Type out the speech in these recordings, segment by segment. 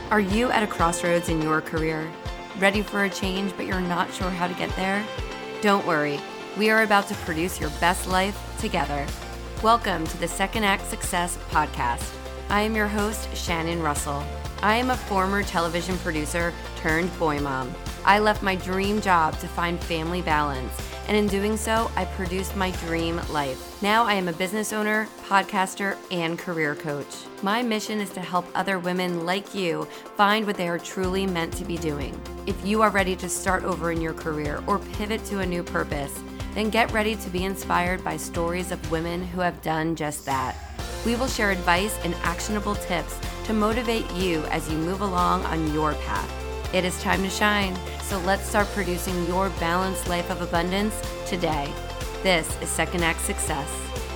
Are you at a crossroads in your career? Ready for a change, but you're not sure how to get there? Don't worry, we are about to produce your best life together. Welcome to the Second Act Success podcast. I am your host, Shannon Russell. I am a former television producer turned boy mom. I left my dream job to find family balance, and in doing so, I produced my dream life. Now I am a business owner, podcaster, and career coach. My mission is to help other women like you find what they are truly meant to be doing. If you are ready to start over in your career or pivot to a new purpose, then get ready to be inspired by stories of women who have done just that. We will share advice and actionable tips to motivate you as you move along on your path. It is time to shine, so let's start producing your balanced life of abundance today. This is Second Act Success.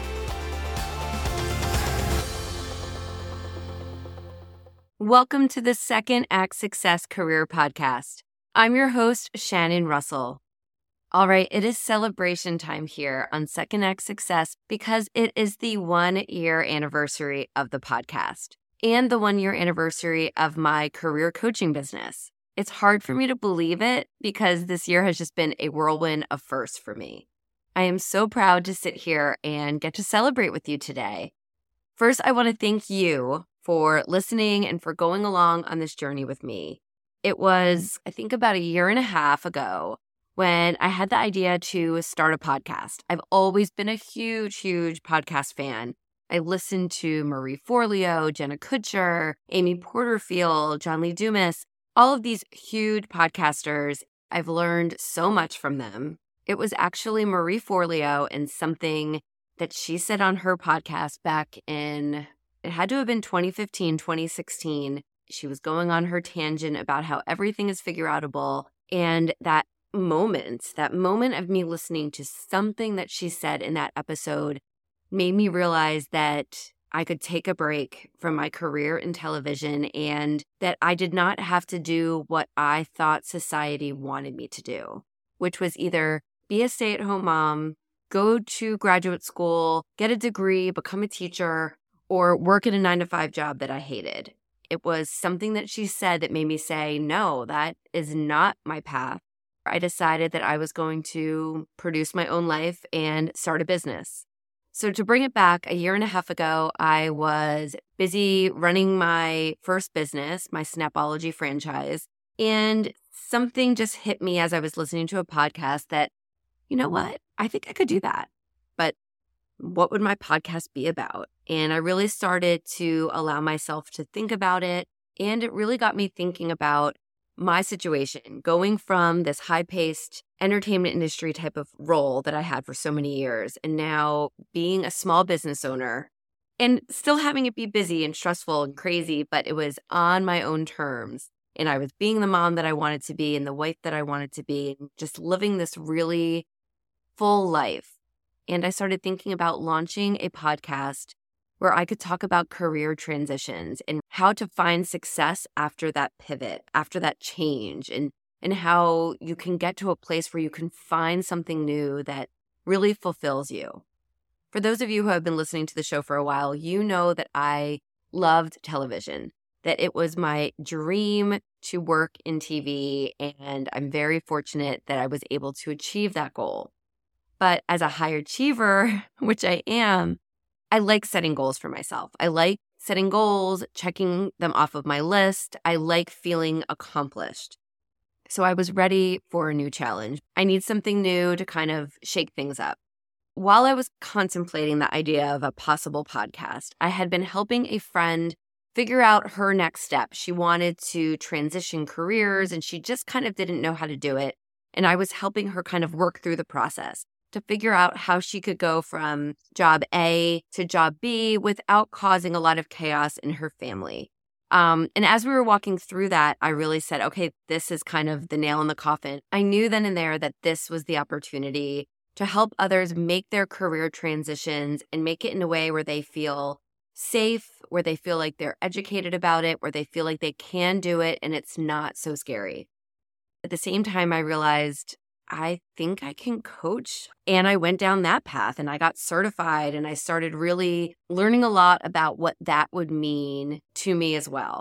Welcome to the Second Act Success Career Podcast. I'm your host, Shannon Russell. All right, it is celebration time here on Second Act Success because it is the 1-year anniversary of the podcast and the 1-year anniversary of my career coaching business. It's hard for me to believe it because this year has just been a whirlwind of firsts for me. I am so proud to sit here and get to celebrate with you today. First, I want to thank you for listening and for going along on this journey with me. It was, I think, about a year and a half ago when I had the idea to start a podcast. I've always been a huge podcast fan. I listened to Marie Forleo, Jenna Kutcher, Amy Porterfield, John Lee Dumas, all of these huge podcasters. I've learned so much from them. It was actually Marie Forleo and something that she said on her podcast back in, it had to have been 2015, 2016. She was going on her tangent about how everything is figure-outable. And that moment of me listening to something that she said in that episode made me realize that I could take a break from my career in television and that I did not have to do what I thought society wanted me to do, which was either be a stay-at-home mom, go to graduate school, get a degree, become a teacher, or work at a 9-to-5 job that I hated. It was something that she said that made me say, no, that is not my path. I decided that I was going to produce my own life and start a business. So to bring it back, a year and a half ago, I was busy running my first business, my Snapology franchise, and something just hit me as I was listening to a podcast that, you know what, I think I could do that. But what would my podcast be about? And I really started to allow myself to think about it, and it really got me thinking about my situation, going from this high-paced entertainment industry type of role that I had for so many years, and now being a small business owner and still having it be busy and stressful and crazy, but it was on my own terms. And I was being the mom that I wanted to be and the wife that I wanted to be, and just living this really full life. And I started thinking about launching a podcast where I could talk about career transitions and how to find success after that pivot, after that change, and how you can get to a place where you can find something new that really fulfills you. For those of you who have been listening to the show for a while, you know that I loved television, that it was my dream to work in TV, and I'm very fortunate that I was able to achieve that goal. But as a high achiever, which I am, I like setting goals for myself. I like setting goals, checking them off of my list. I like feeling accomplished. So I was ready for a new challenge. I need something new to kind of shake things up. While I was contemplating the idea of a possible podcast, I had been helping a friend figure out her next step. She wanted to transition careers and she just kind of didn't know how to do it. And I was helping her kind of work through the process to figure out how she could go from job A to job B without causing a lot of chaos in her family. And as we were walking through that, I really said, okay, this is kind of the nail in the coffin. I knew then and there that this was the opportunity to help others make their career transitions and make it in a way where they feel safe, where they feel like they're educated about it, where they feel like they can do it and it's not so scary. At the same time, I realized I think I can coach. And I went down that path and I got certified and I started really learning a lot about what that would mean to me as well.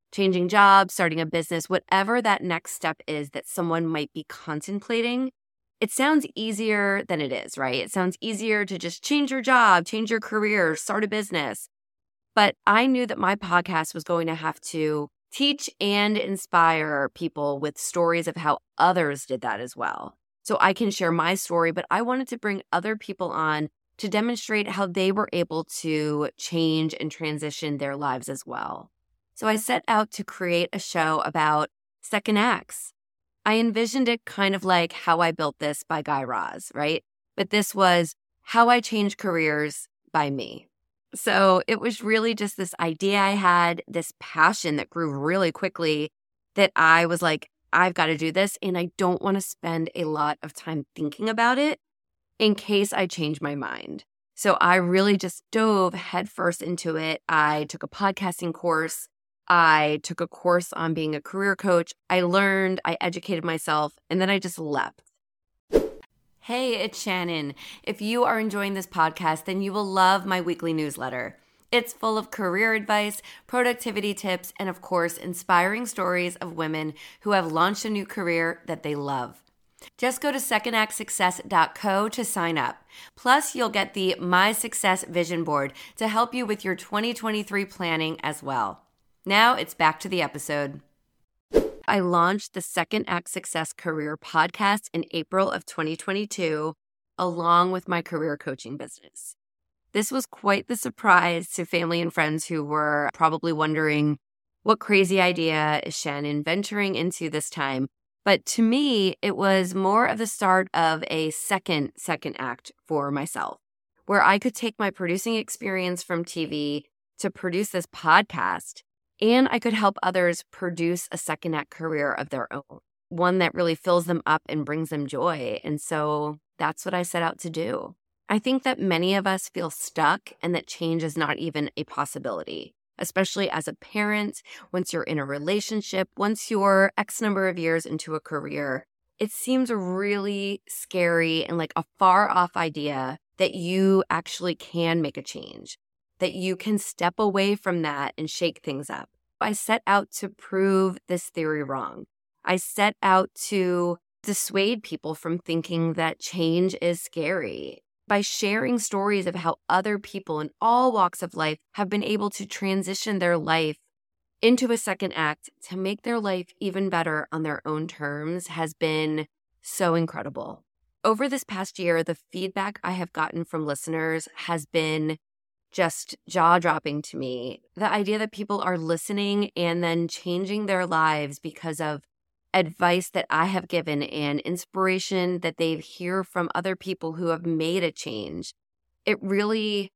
changing jobs, starting a business, whatever that next step is that someone might be contemplating, it sounds easier than it is, right? It sounds easier to just change your job, change your career, start a business. But I knew that my podcast was going to have to teach and inspire people with stories of how others did that as well. So I can share my story, but I wanted to bring other people on to demonstrate how they were able to change and transition their lives as well. So I set out to create a show about second acts. I envisioned it kind of like How I Built This by Guy Raz, right? But this was How I Changed Careers by me. So it was really just this idea I had, this passion that grew really quickly that I was like, I've got to do this, and I don't want to spend a lot of time thinking about it in case I change my mind. So I really just dove headfirst into it. I took a podcasting course. I took a course on being a career coach. I learned, I educated myself, and then I just leapt. Hey, it's Shannon. If you are enjoying this podcast, then you will love my weekly newsletter. It's full of career advice, productivity tips, and of course, inspiring stories of women who have launched a new career that they love. Just go to secondactsuccess.co to sign up. Plus, you'll get the My Success Vision Board to help you with your 2023 planning as well. Now it's back to the episode. I launched the Second Act Success Career podcast in April of 2022, along with my career coaching business. This was quite the surprise to family and friends who were probably wondering, what crazy idea is Shannon venturing into this time? But to me, it was more of the start of a second act for myself, where I could take my producing experience from TV to produce this podcast, and I could help others produce a second act career of their own, one that really fills them up and brings them joy. And so that's what I set out to do. I think that many of us feel stuck and that change is not even a possibility, especially as a parent, once you're in a relationship, once you're X number of years into a career. It seems really scary and like a far off idea that you actually can make a change, that you can step away from that and shake things up. I set out to prove this theory wrong. I set out to dissuade people from thinking that change is scary by sharing stories of how other people in all walks of life have been able to transition their life into a second act to make their life even better on their own terms has been so incredible. Over this past year, the feedback I have gotten from listeners has been just jaw-dropping to me. The idea that people are listening and then changing their lives because of advice that I have given and inspiration that they hear from other people who have made a change. It really,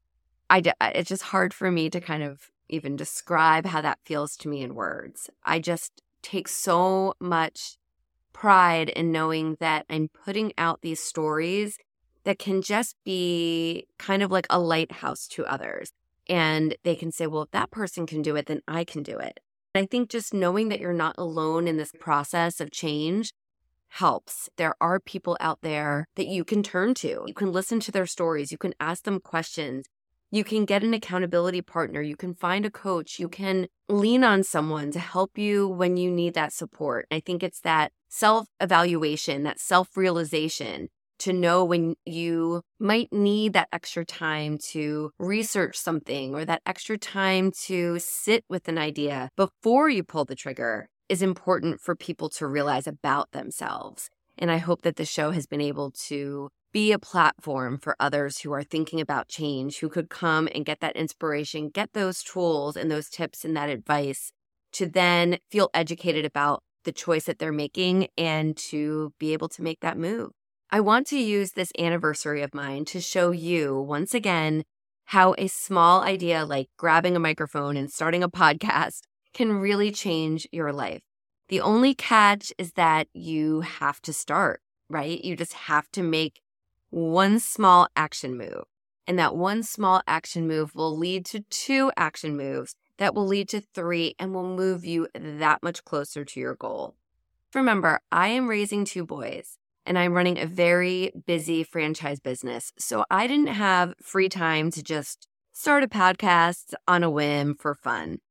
it's just hard for me to kind of even describe how that feels to me in words. I just take so much pride in knowing that I'm putting out these stories that can just be kind of like a lighthouse to others. And they can say, well, if that person can do it, then I can do it. I think just knowing that you're not alone in this process of change helps. There are people out there that you can turn to. You can listen to their stories. You can ask them questions. You can get an accountability partner. You can find a coach. You can lean on someone to help you when you need that support. I think it's that self-evaluation, that self-realization to know when you might need that extra time to research something or that extra time to sit with an idea before you pull the trigger is important for people to realize about themselves. And I hope that the show has been able to be a platform for others who are thinking about change, who could come and get that inspiration, get those tools and those tips and that advice to then feel educated about the choice that they're making and to be able to make that move. I want to use this anniversary of mine to show you, once again, how a small idea like grabbing a microphone and starting a podcast can really change your life. The only catch is that you have to start, right? You just have to make one small action move. And that one small action move will lead to 2 action moves that will lead to 3 and will move you that much closer to your goal. Remember, I am raising 2 boys. And I'm running a very busy franchise business. So I didn't have free time to just start a podcast on a whim for fun.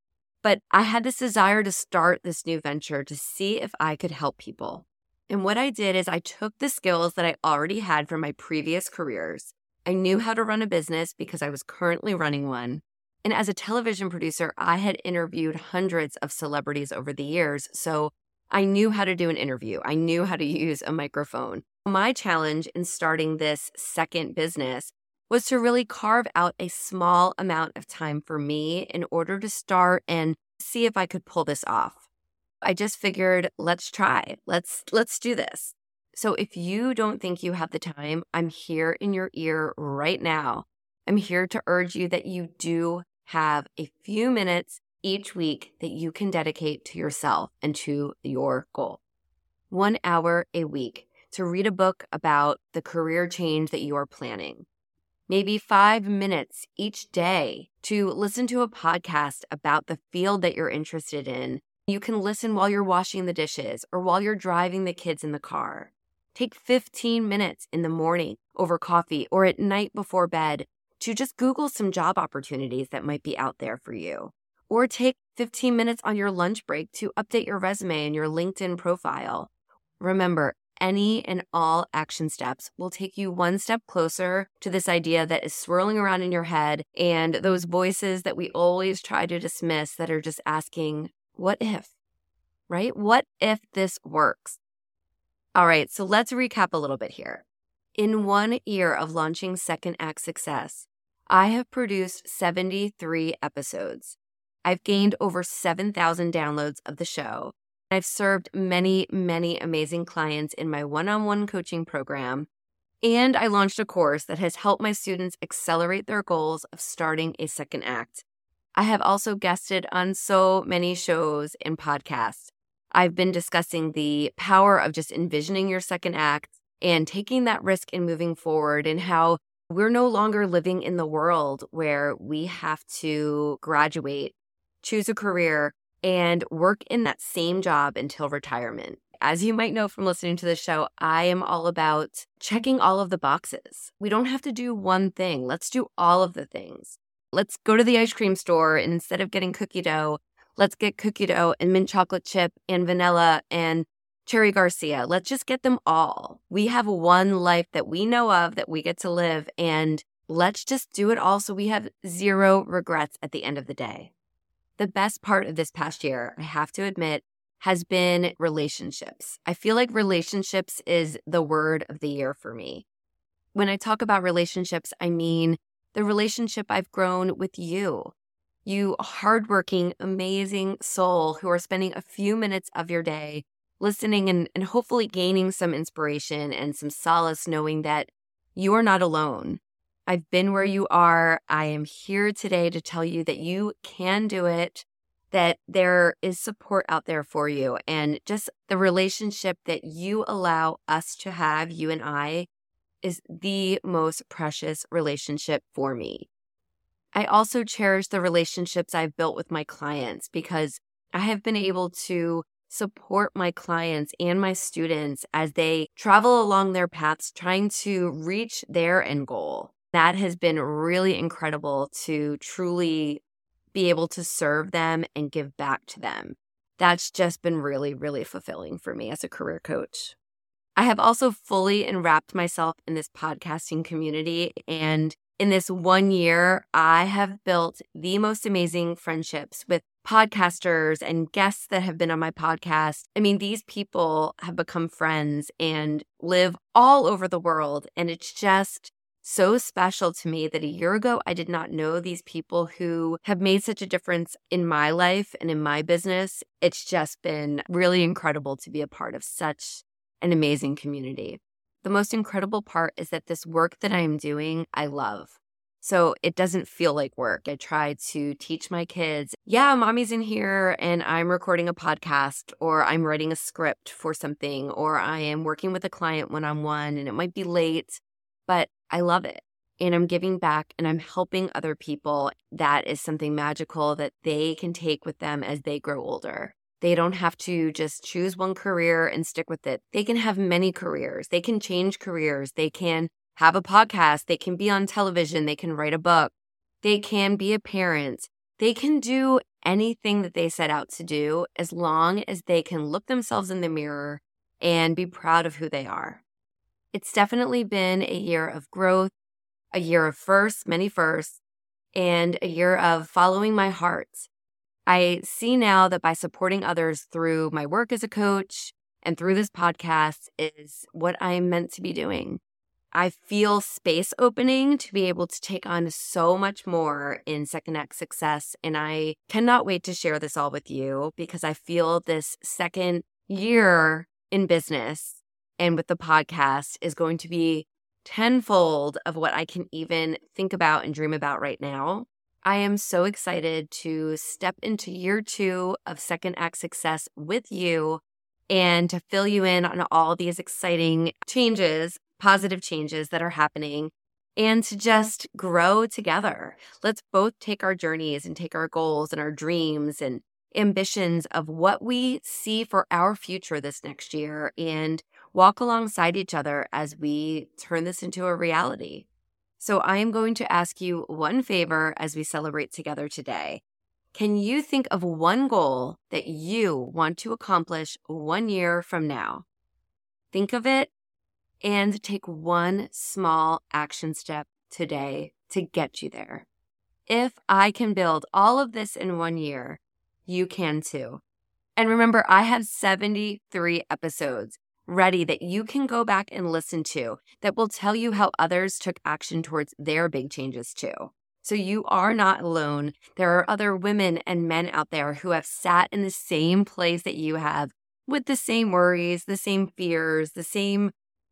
But I had this desire to start this new venture to see if I could help people. And what I did is I took the skills that I already had from my previous careers. I knew how to run a business because I was currently running one. And as a television producer, I had interviewed hundreds of celebrities over the years. So I knew how to do an interview. I knew how to use a microphone. My challenge in starting this second business was to really carve out a small amount of time for me in order to start and see if I could pull this off. I just figured, let's try. Let's do this. So if you don't think you have the time, I'm here in your ear right now. I'm here to urge you that you do have a few minutes each week that you can dedicate to yourself and to your goal. 1 hour a week to read a book about the career change that you are planning. Maybe 5 minutes each day to listen to a podcast about the field that you're interested in. You can listen while you're washing the dishes or while you're driving the kids in the car. Take 15 minutes in the morning over coffee or at night before bed to just Google some job opportunities that might be out there for you. Or take 15 minutes on your lunch break to update your resume and your LinkedIn profile. Remember, any and all action steps will take you one step closer to this idea that is swirling around in your head and those voices that we always try to dismiss that are just asking, what if, right? What if this works? All right, so let's recap a little bit here. In 1 year of launching Second Act Success, I have produced 73 episodes. I've gained over 7,000 downloads of the show. I've served many, many amazing clients in my one-on-one coaching program, and I launched a course that has helped my students accelerate their goals of starting a second act. I have also guested on so many shows and podcasts. I've been discussing the power of just envisioning your second act and taking that risk in moving forward, and how we're no longer living in the world where we have to graduate, choose a career, and work in that same job until retirement. As you might know from listening to the show, I am all about checking all of the boxes. We don't have to do one thing. Let's do all of the things. Let's go to the ice cream store, and instead of getting cookie dough, let's get cookie dough and mint chocolate chip and vanilla and Cherry Garcia. Let's just get them all. We have one life that we know of that we get to live, and let's just do it all so we have zero regrets at the end of the day. The best part of this past year, I have to admit, has been relationships. I feel like relationships is the word of the year for me. When I talk about relationships, I mean the relationship I've grown with you. You hardworking, amazing soul who are spending a few minutes of your day listening and hopefully gaining some inspiration and some solace knowing that you are not alone. I've been where you are. I am here today to tell you that you can do it, that there is support out there for you. And just the relationship that you allow us to have, you and I, is the most precious relationship for me. I also cherish the relationships I've built with my clients because I have been able to support my clients and my students as they travel along their paths trying to reach their end goal. That has been really incredible to truly be able to serve them and give back to them. That's just been really, really fulfilling for me as a career coach. I have also fully enwrapped myself in this podcasting community, and in this 1 year, I have built the most amazing friendships with podcasters and guests that have been on my podcast. I mean, these people have become friends and live all over the world, and it's just so special to me that a year ago, I did not know these people who have made such a difference in my life and in my business. It's just been really incredible to be a part of such an amazing community. The most incredible part is that this work that I am doing, I love. So it doesn't feel like work. I try to teach my kids, yeah, mommy's in here and I'm recording a podcast, or I'm writing a script for something, or I am working with a client one-on-one and it might be late, but I love it. And I'm giving back and I'm helping other people. That is something magical that they can take with them as they grow older. They don't have to just choose one career and stick with it. They can have many careers. They can change careers. They can have a podcast. They can be on television. They can write a book. They can be a parent. They can do anything that they set out to do as long as they can look themselves in the mirror and be proud of who they are. It's definitely been a year of growth, a year of firsts, many firsts, and a year of following my heart. I see now that by supporting others through my work as a coach and through this podcast is what I'm meant to be doing. I feel space opening to be able to take on so much more in Second Act Success, and I cannot wait to share this all with you because I feel this second year in business and with the podcast is going to be tenfold of what I can even think about and dream about right now. I am so excited to step into year 2 of Second Act Success with you and to fill you in on all these exciting changes, positive changes that are happening, and to just grow together. Let's both take our journeys and take our goals and our dreams and ambitions of what we see for our future this next year and walk alongside each other as we turn this into a reality. So I am going to ask you one favor as we celebrate together today. Can you think of one goal that you want to accomplish 1 year from now? Think of it and take one small action step today to get you there. If I can build all of this in 1 year, you can too. And remember, I have 73 episodes ready that you can go back and listen to that will tell you how others took action towards their big changes too. So you are not alone. There are other women and men out there who have sat in the same place that you have with the same worries, the same fears, the same,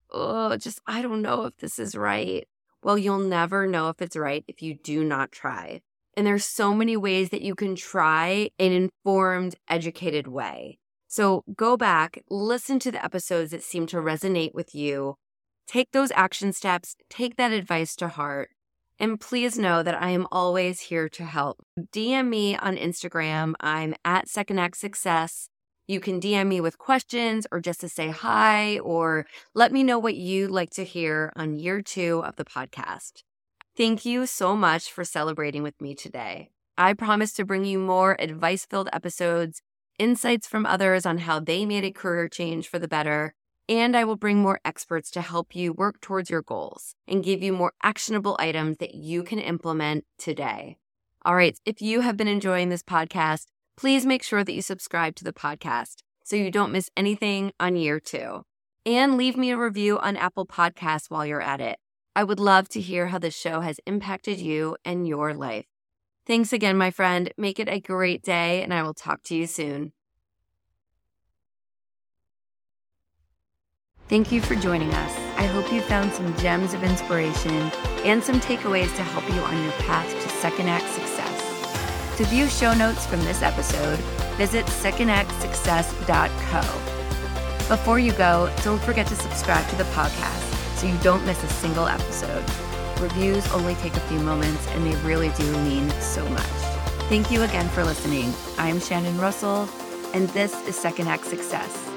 I don't know if this is right. Well, you'll never know if it's right if you do not try. And there's so many ways that you can try an informed, educated way. So go back, listen to the episodes that seem to resonate with you, take those action steps, take that advice to heart, and please know that I am always here to help. DM me on Instagram. I'm at Second Act Success. You can DM me with questions or just to say hi or let me know what you'd like to hear on year 2 of the podcast. Thank you so much for celebrating with me today. I promise to bring you more advice-filled episodes, insights from others on how they made a career change for the better, and I will bring more experts to help you work towards your goals and give you more actionable items that you can implement today. All right, if you have been enjoying this podcast, please make sure that you subscribe to the podcast so you don't miss anything on year 2. And leave me a review on Apple Podcasts while you're at it. I would love to hear how this show has impacted you and your life. Thanks again, my friend. Make it a great day, and I will talk to you soon. Thank you for joining us. I hope you found some gems of inspiration and some takeaways to help you on your path to Second Act Success. To view show notes from this episode, visit secondactsuccess.co. Before you go, don't forget to subscribe to the podcast so you don't miss a single episode. Reviews only take a few moments, and they really do mean so much. Thank you again for listening. I'm Shannon Russell, and this is Second Act Success.